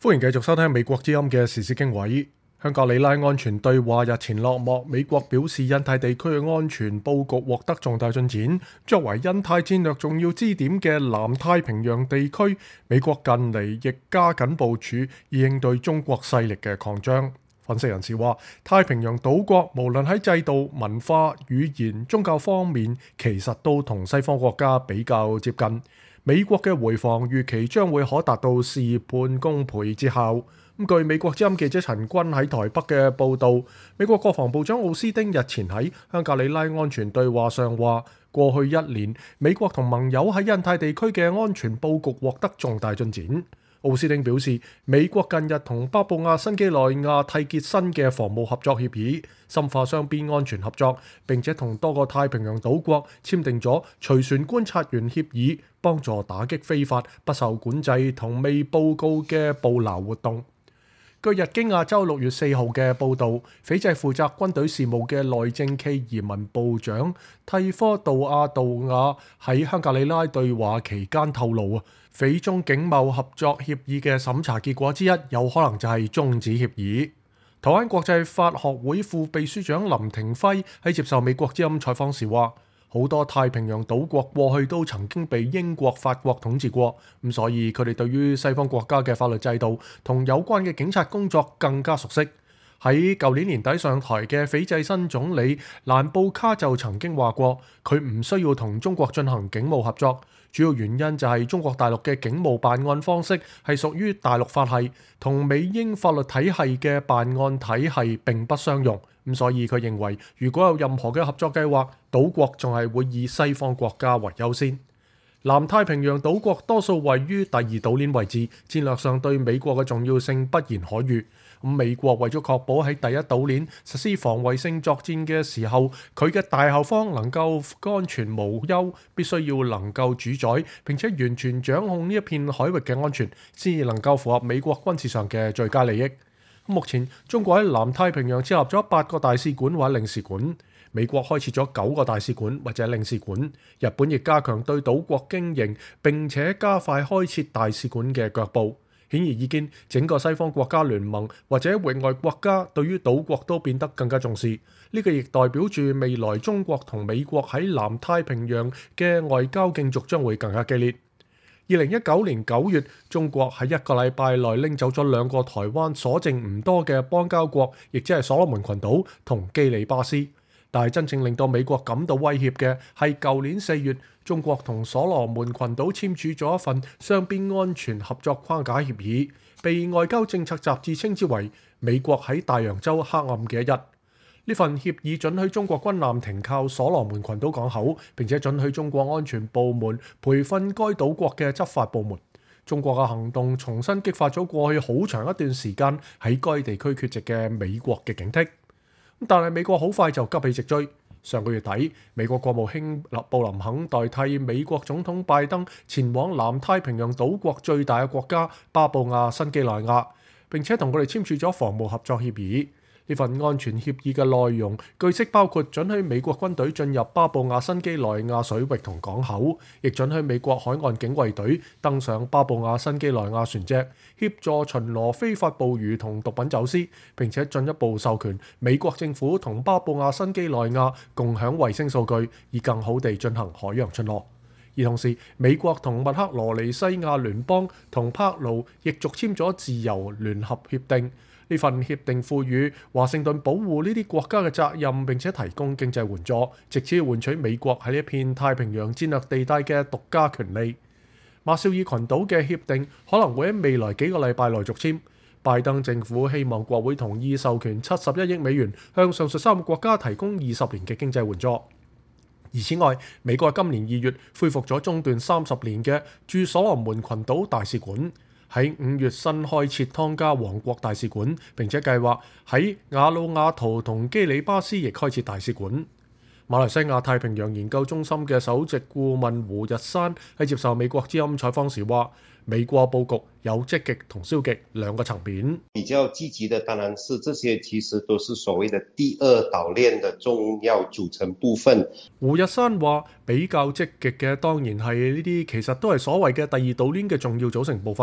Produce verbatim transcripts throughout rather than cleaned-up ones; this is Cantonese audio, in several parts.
歡迎繼續收聽美國之音嘅時事經緯。香格里拉安全對話日前落幕，美國表示印太地區嘅安全佈局獲得重大進展。作為印太戰略重要支點嘅南太平洋地區，美國近嚟亦加緊部署以應對中國勢力嘅擴張。分析人士話，太平洋島國無論喺制度、文化、語言、宗教方面，其實都同西方國家比較接近。美國嘅回防預期將會可達到事半功倍之效。咁據美國之音記者陳君喺台北嘅報導，美國國防部長奧斯汀日前喺香格里拉安全對話上話，過去一年美國同盟友喺印太地區嘅安全佈局獲得重大進展。奧斯汀表示，美國近日同巴布亞新幾內亞締結新嘅防務合作協議，深化雙邊安全合作，並且同多個太平洋島國簽訂咗隨船觀察員協議，幫助打擊非法、不受管制同未報告嘅捕撈活動。據日經亞洲六月四號嘅報導，斐濟負責軍隊事務嘅內政暨移民部長蒂科杜亞杜亞喺香格里拉對話期間透露啊，斐中經貿合作協議嘅審查結果之一，有可能就係終止協議。台灣國際法學會副秘書長林廷輝喺接受美國之音採訪時話，好多太平洋島國過去都曾經被英國、法國統治過，咁所以佢哋對於西方國家嘅法律制度同有關嘅警察工作更加熟悉。喺舊年年底上台嘅斐濟新總理蘭布卡就曾經話過，佢唔需要同中國進行警務合作，主要原因就係中國大陸嘅警務辦案方式係屬於大陸法系，同美英法律體系嘅辦案體系並不相容。咁所以佢認為，如果有任何嘅合作計劃，島國仲係會以西方國家為優先。南太平洋島國多數位於第二島鏈位置，戰略上對美國嘅重要性不言可喻。咁美國為咗確保喺第一島鏈實施防衛性作戰嘅時候，佢嘅大後方能夠安全無憂，必須要能夠主宰並且完全掌控呢一片海域嘅安全，先至能夠符合美國軍事上嘅最佳利益。目前中國喺南太平洋設立咗八個大使館或者領事館，美國開設咗九個大使館或者領事館，日本亦加強對島國經營並且加快開設大使館嘅腳步。顯而易見，整個西方國家聯盟或者域外國家對於島國都變得更加重視。呢、這個亦代表住未來中國同美國喺南太平洋嘅外交競逐將會更加激烈。二零一九年九月，中國喺一個禮拜內拎走咗兩個台灣所剩唔多嘅邦交國，亦即係所羅門群島同基里巴斯。但係真正令到美國感到威脅嘅係舊年四月，中國同所羅門群島簽署咗一份雙邊安全合作框架協議，被外交政策雜誌稱之為美國喺大洋洲黑暗嘅一日。呢份協議准許中國軍艦停靠所羅門群島港口，並且准許中國安全部門培訓該島國嘅執法部門。中國嘅行動重新激發咗過去好長一段時間喺該地區缺席嘅美國嘅警惕。但係美國好快就急起直追。上個月底，美國國務卿布林肯代替美國總統拜登前往南太平洋島國最大嘅國家巴布亞新幾內亞，並且同佢哋簽署咗防務合作協議。呢份安全協議嘅內容，據悉包括准許美國軍隊進入巴布亞新幾內亞水域同港口，亦准許美國海岸警衛隊登上巴布亞新幾內亞船隻，協助巡邏非法捕魚同毒品走私，並且進一步授權美國政府同巴布亞新幾內亞共享衛星數據，以更好地進行海洋巡邏。而同時，美國同密克羅尼西亞聯邦同帕勞亦續簽咗自由聯合協定。呢份協定賦予華盛頓保護呢啲國家嘅責任，並且提供經濟援助，藉此換取美國喺呢一片太平洋戰略地帶嘅獨家權利。馬紹爾群島嘅協定可能會喺未來幾個禮拜內續簽。拜登政府希望國會同意授權七十一億美元向上述三個國家提供二十年嘅經濟援助。而此外，美國今年二月恢復咗中斷三十年嘅駐所羅門群島大使館。喺五月新開設湯加王國大使館，並且計劃喺瓦努亞圖同基里巴斯亦開設大使館。馬來西亞太平洋研究中心嘅首席顧問胡日山喺接受美國之音採訪時話，美國佈局有積極同消極兩個層面。 比較積極的當然是這些其實都是所謂的第二島鏈的重要組成部分。 胡日山話比較積極嘅當然係呢啲其實都係所謂嘅第二島鏈嘅重要組成部分。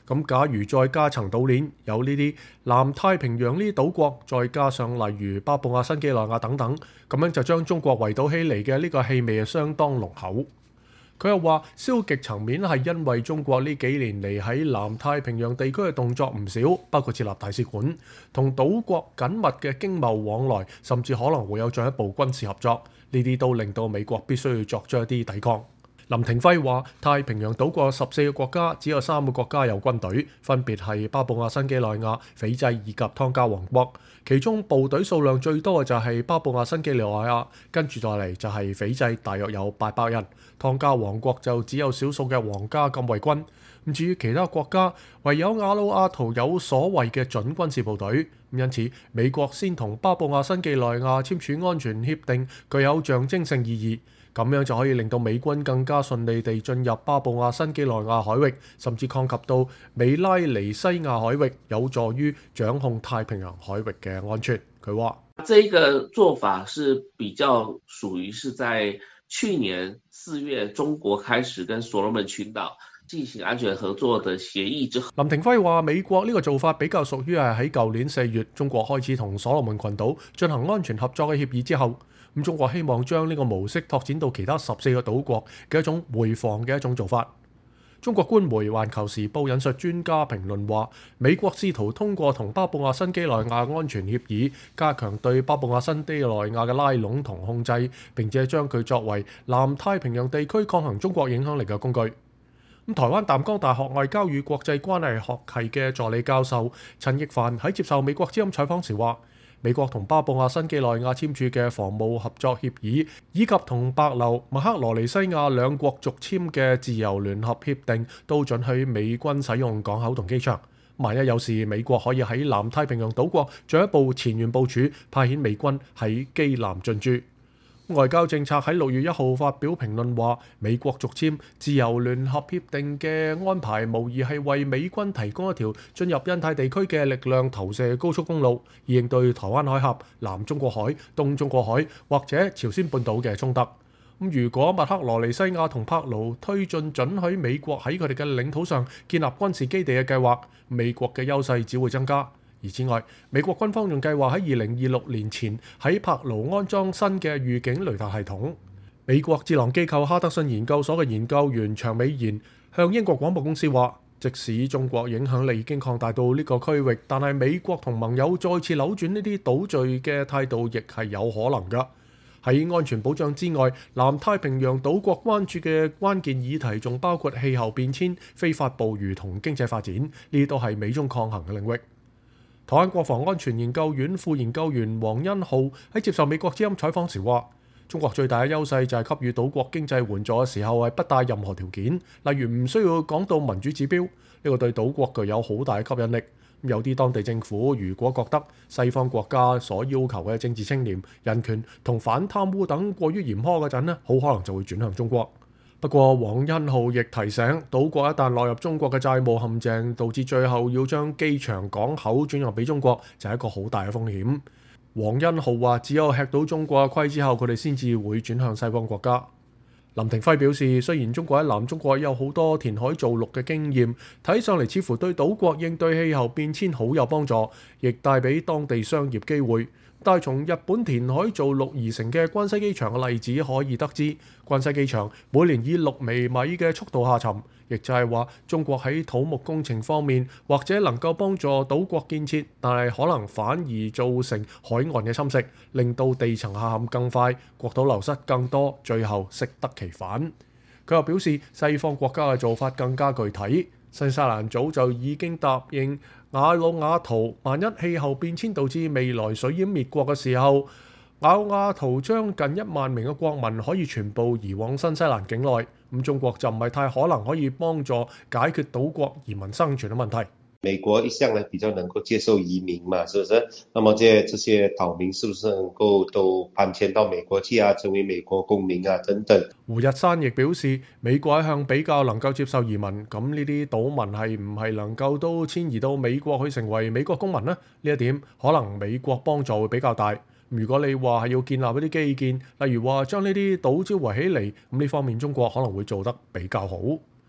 咁假如再加層島鏈，有呢啲南太平洋呢啲島國，再加上例如巴布亞新幾內亞等等，咁樣就將中國圍堵起嚟嘅呢個氣味係相當濃厚。佢又話，消極層面係因為中國呢幾年嚟喺南太平洋地區嘅動作唔少，包括設立大使館、同島國緊密嘅經貿往來，甚至可能會有進一步軍事合作，呢啲都令到美國必須要作出一啲抵抗。林廷輝話：太平洋島國十四個國家，只有三個國家有軍隊，分別係巴布亞新幾內亞、斐濟以及湯加王國。其中部隊數量最多嘅就係巴布亞新幾內亞，跟住再嚟就係斐濟，大約有八百人。湯加王國就只有少數嘅皇家禁衛軍。咁至於其他國家，唯有瓦努阿圖有所謂嘅準軍事部隊。因此，美國先同巴布亞新幾內亞簽署安全協定，具有象徵性意義。咁樣就可以令到美軍更加順利地進入巴布亞新幾內亞海域，甚至擴及到美拉尼西亞海域，有助於掌控太平洋海域嘅安全。佢話： 這個做法是比較屬於是在去年四月中國開始跟所羅門群島進行安全合作的協議之後。 林廷輝話：美國呢個做法比較屬於係喺舊年四月中國開始同所羅門群島進行安全合作嘅協議之後。咁中國希望將呢個模式拓展到其他十四個島國嘅一種回防嘅一種做法。中國官媒《環球時報》引述專家評論話，美國試圖通過同巴布亞新幾內亞安全協議，加強對巴布亞新幾內亞嘅拉攏同控制，並且將佢作為南太平洋地區抗衡中國影響力嘅工具。咁台灣淡江大學外交與國際關係學系嘅助理教授陳奕凡喺接受美國之音採訪時話：美國同巴布亞新幾內亞簽署嘅防務合作協議，以及同帛琉、麥克羅尼西亞兩國續簽嘅自由聯合協定，都准許美軍使用港口同機場。萬一有事，美國可以喺南太平洋島國進一步前沿部署，派遣美軍喺機南進駐。外交政策喺六月一號發表評論話，美國續簽自由聯合協定嘅安排，無疑係為美軍提供一條進入印太地區嘅力量投射高速公路，以應對台灣海峽、南中國海、東中國海或者朝鮮半島嘅衝突。咁如果麥克羅尼西亞同帕勞推進准許美國喺佢哋嘅領土上建立軍事基地嘅計劃，美國嘅優勢只會增加。而此外，美國軍方仲計劃喺二零二六年前喺帕勞安裝新嘅預警雷達系統。美國智囊機構哈德遜研究所嘅研究員長美賢向英國廣播公司話，即使中國影響力已經擴大到呢個區域，但係美國同盟友再次扭轉呢啲島嶼嘅態度，亦係有可能㗎。喺安全保障之外，南太平洋島國關注嘅關鍵議題仲包括氣候變遷、非法捕魚同經濟發展，呢啲都係美中抗衡嘅領域。台灣國防安全研究院副研究員黃恩浩喺接受美國之音採訪時話：中國最大嘅優勢就係給予島國經濟援助嘅時候係不帶任何條件，例如唔需要講到民主指標，呢個對島國具有好大嘅吸引力。有啲當地政府如果覺得西方國家所要求嘅政治清廉、人權同反貪污等過於嚴苛嗰陣呢，好可能就會轉向中國。不過黃恩浩亦提醒，島國一旦落入中國嘅債務陷阱，導致最後要將機場港口轉讓俾中國，就係一個好大嘅風險。黃恩浩話：只有吃到中國嘅虧之後，佢哋先至會轉向西方國家。林廷輝表示，雖然中國喺南中國有好多填海造陸嘅經驗，睇上嚟似乎對島國應對氣候變遷好有幫助，亦帶俾當地商業機會。但係從日本填海造陸而成嘅關西機場嘅例子可以得知，關西機場每年以六微米嘅速度下沉，亦就係話中國喺土木工程方面或者能夠幫助島國建設，但係可能反而造成海岸嘅侵蝕，令到地層下陷更快，國土流失更多，最後適得其反。佢又表示，西方國家嘅做法更加具體。新西蘭早就已經答應瓦努阿圖，萬一氣候變遷導致未來水淹滅國嘅時候，瓦努阿圖將近一萬名嘅國民可以全部移往新西蘭境內。咁中國就唔係太可能可以幫助解決島國移民生存嘅問題。 美國一向來比較能夠接受移民嘛，是不是？那麼這這些島民是不是能夠都搬遷到美國去啊，成為美國公民啊等等？ 胡日山亦表示，美國一向比較能夠接受移民，咁呢啲島民係唔係能夠都遷移到美國去成為美國公民呢？呢一點可能美國幫助會比較大。如果你話係要建立一啲基建，例如話將呢啲島招圍起嚟，咁呢方面中國可能會做得比較好。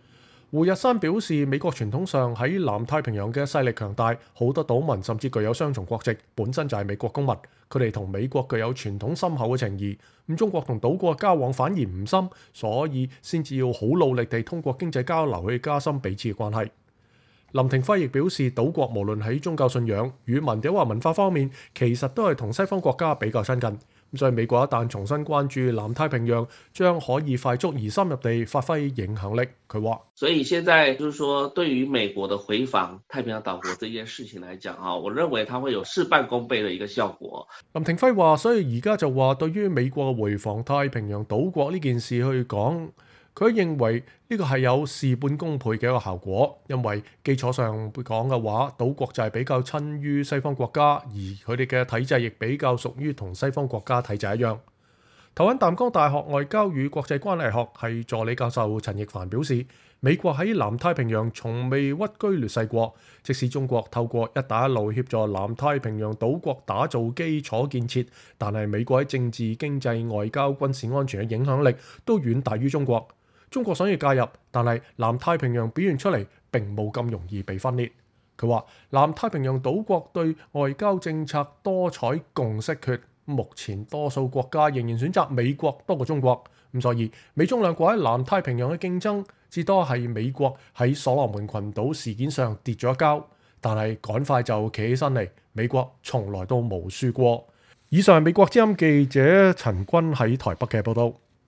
胡日山表示，美國傳統上喺南太平洋嘅勢力強大，好多島民甚至具有雙重國籍，本身就係美國公民。佢哋同美國具有傳統深厚嘅情誼。咁中國同島國交往反而唔深，所以先至要好努力地通過經濟交流去加深彼此嘅關係。林廷輝亦表示，島國無論喺宗教信仰、語文或文化方面，其實都係同西方國家比較親近。咁所以美國一旦重新關注南太平洋，將可以快速而深入地發揮影響力。佢話： 所以現在就是說，對於美國的回訪太平洋島國這件事情來講啊，我認為它會有事半功倍的一個效果。 林廷輝話：所以而家就話，對於美國回訪太平洋島國呢件事去講，佢認為呢個係有事半功倍嘅一個效果，因為基礎上講嘅話，島國就係比較親於西方國家，而佢哋嘅體制亦比較屬於同西方國家體制一樣。台灣淡江大學外交與國際關係學系助理教授陳亦凡表示，美國喺南太平洋從未屈居劣勢過，即使中國透過一帶一路協助南太平洋島國打造基礎建設，但係美國喺政治、經濟、外交、軍事安全嘅影響力都遠大於中國。中國想要介入，但係南太平洋表現出嚟並冇咁容易被分裂。佢話：南太平洋島國對外交政策多採共識決，目前多數國家仍然選擇美國多過中國，咁所以美中兩國喺南太平洋嘅競爭，至多係美國喺所羅門群島事件上跌咗一跤，但係趕快就企起身嚟，美國從來都冇輸過。以上係美國之音記者陳君喺台北嘅報道。